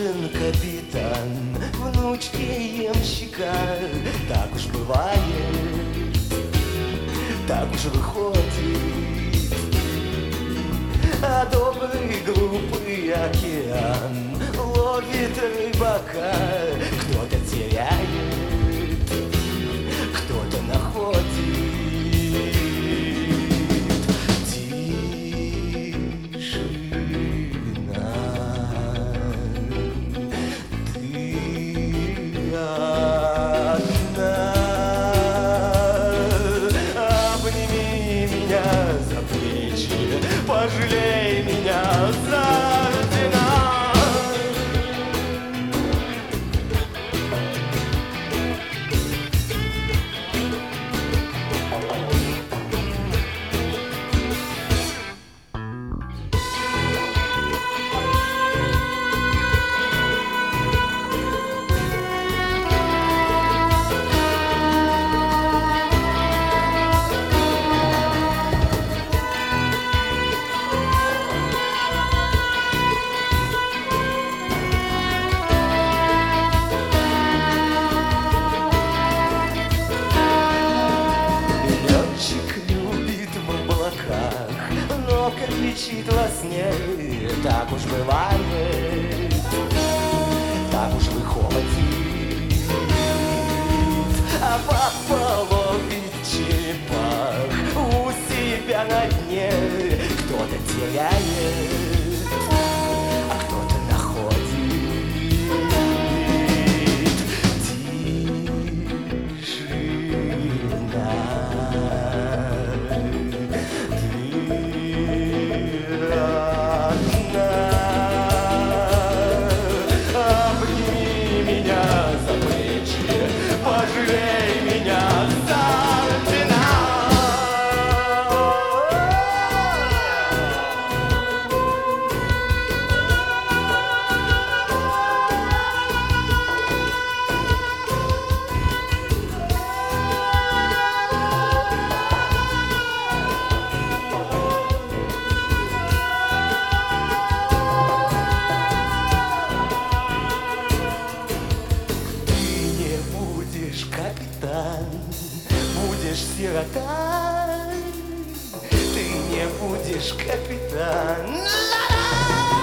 нужен капитан внучке ямщика. Так уж бывает, так уж выходит. А добрый глупый океан ловит рыбака. Кто-то теряет, кто-то находит. Пожалей меня за ордена. Но кричит во сне, так уж бывает, так уж выходит. А пополовить черепах у себя на дне. Кто-то теряет, а кто-то находит. Пожалей меня за ордена. Капитан, будешь сирота. Ты не будешь капитан.